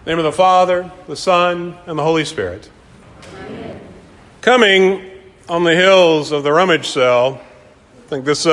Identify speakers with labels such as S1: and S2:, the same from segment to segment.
S1: In the name of the Father, the Son, and the Holy Spirit. Amen. Coming on the hills of the rummage sale, I think this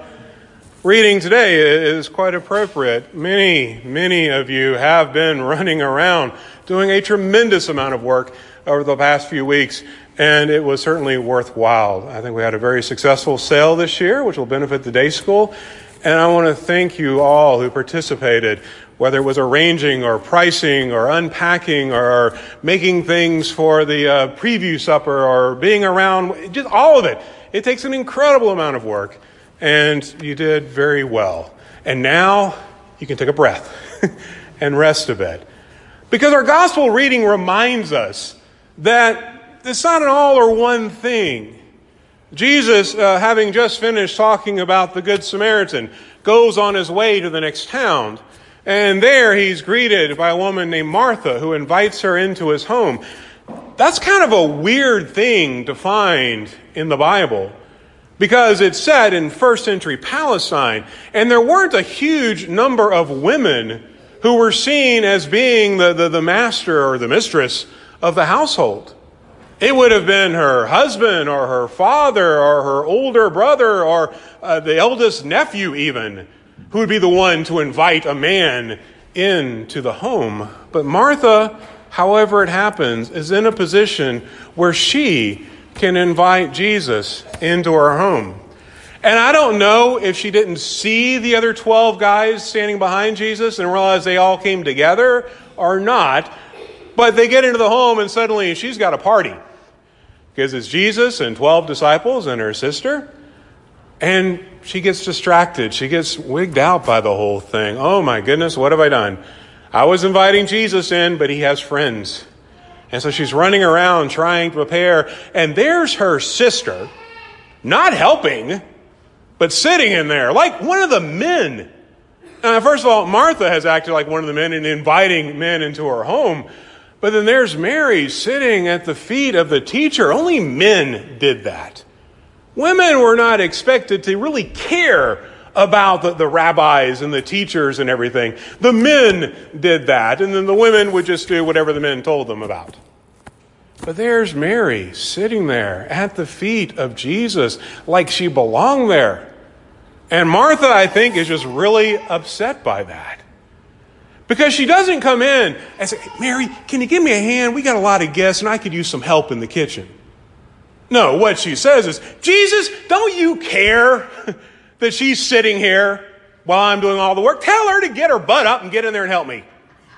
S1: reading today is quite appropriate. Many of you have been running around doing a tremendous amount of work over the past few weeks, and it was certainly worthwhile. I think we had a very successful sale this year, which will benefit the day school, and I want to thank you all who participated, whether it was arranging or pricing or unpacking or making things for the preview supper or being around, just all of it. It takes an incredible amount of work, and you did very well. And now you can take a breath and rest a bit. Because our gospel reading reminds us that it's not an all or one thing. Jesus, having just finished talking about the Good Samaritan, goes on his way to the next town. And there he's greeted by a woman named Martha who invites her into his home. That's kind of a weird thing to find in the Bible because it's set in first century Palestine. And there weren't a huge number of women who were seen as being the master or the mistress of the household. It would have been her husband or her father or her older brother or the eldest nephew even, who would be the one to invite a man into the home. But Martha, however it happens, is in a position where she can invite Jesus into her home. And I don't know if she didn't see the other 12 guys standing behind Jesus and realize they all came together or not, but they get into the home and suddenly she's got a party. Because it's Jesus and 12 disciples and her sister. And she gets distracted. She gets wigged out by the whole thing. Oh my goodness, what have I done? I was inviting Jesus in, but he has friends. And so she's running around trying to prepare. And there's her sister, not helping, but sitting in there like one of the men. First of all, Martha has acted like one of the men in inviting men into her home. But then there's Mary sitting at the feet of the teacher. Only men did that. Women were not expected to really care about the rabbis and the teachers and everything. The men did that, and then the women would just do whatever the men told them about. But there's Mary sitting there at the feet of Jesus like she belonged there. And Martha, I think, is just really upset by that. Because she doesn't come in and say, Mary, can you give me a hand? We got a lot of guests and I could use some help in the kitchen. No, what she says is, Jesus, don't you care that she's sitting here while I'm doing all the work? Tell her to get her butt up and get in there and help me.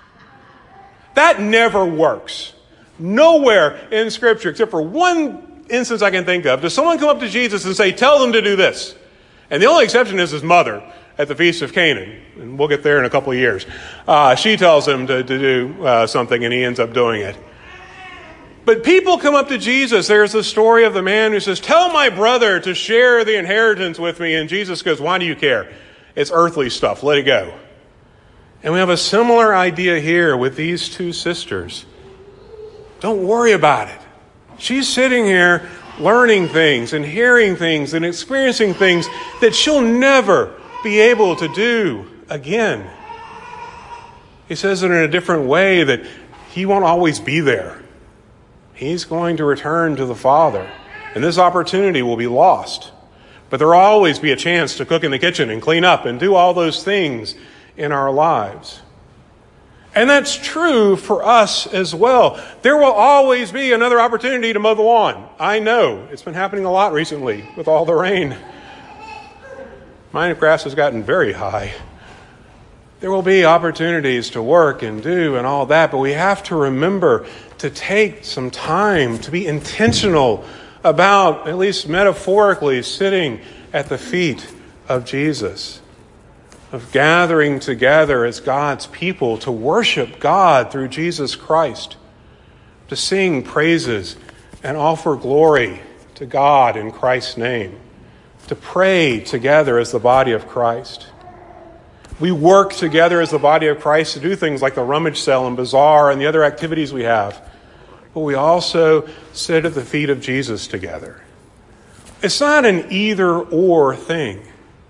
S1: That never works. Nowhere in Scripture, except for one instance I can think of, does someone come up to Jesus and say, tell them to do this. And the only exception is his mother at the Feast of Canaan. And we'll get there in a couple of years. She tells him to do something and he ends up doing it. But people come up to Jesus. There's the story of the man who says, tell my brother to share the inheritance with me. And Jesus goes, why do you care? It's earthly stuff. Let it go. And we have a similar idea here with these two sisters. Don't worry about it. She's sitting here learning things and hearing things and experiencing things that she'll never be able to do again. He says it in a different way that he won't always be there. He's going to return to the Father, and this opportunity will be lost. But there will always be a chance to cook in the kitchen and clean up and do all those things in our lives. And that's true for us as well. There will always be another opportunity to mow the lawn. I know. It's been happening a lot recently with all the rain. My grass has gotten very high. There will be opportunities to work and do and all that, but we have to remember to take some time to be intentional about, at least metaphorically, sitting at the feet of Jesus, of gathering together as God's people to worship God through Jesus Christ, to sing praises and offer glory to God in Christ's name, to pray together as the body of Christ. We work together as the body of Christ to do things like the rummage sale and bazaar and the other activities we have. But we also sit at the feet of Jesus together. It's not an either-or thing.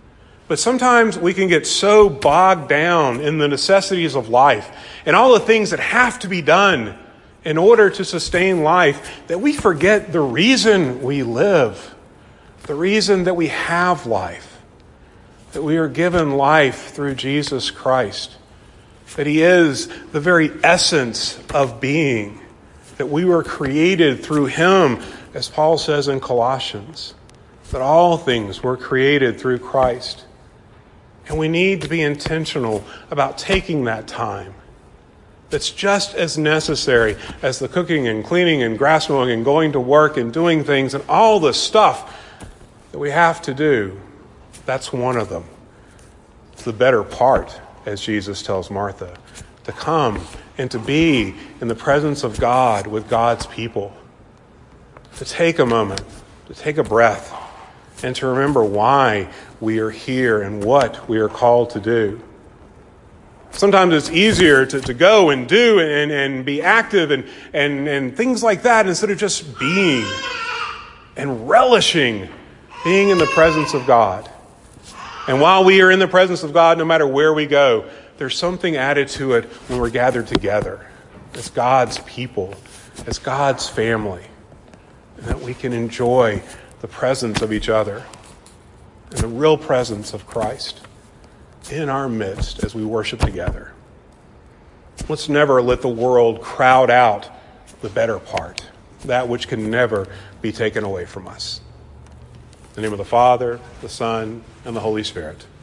S1: But sometimes we can get so bogged down in the necessities of life and all the things that have to be done in order to sustain life that we forget the reason we live, the reason that we have life, that we are given life through Jesus Christ, that He is the very essence of being, that we were created through Him, as Paul says in Colossians, that all things were created through Christ. And we need to be intentional about taking that time that's just as necessary as the cooking and cleaning and grass mowing and going to work and doing things and all the stuff that we have to do. That's one of them. It's the better part, as Jesus tells Martha, to come and to be in the presence of God with God's people, to take a moment, to take a breath, and to remember why we are here and what we are called to do. Sometimes it's easier to go and do and be active and things like that instead of just being and relishing being in the presence of God. And while we are in the presence of God, no matter where we go, there's something added to it when we're gathered together as God's people, as God's family, and that we can enjoy the presence of each other and the real presence of Christ in our midst as we worship together. Let's never let the world crowd out the better part, that which can never be taken away from us. In the name of the Father, the Son, and the Holy Spirit.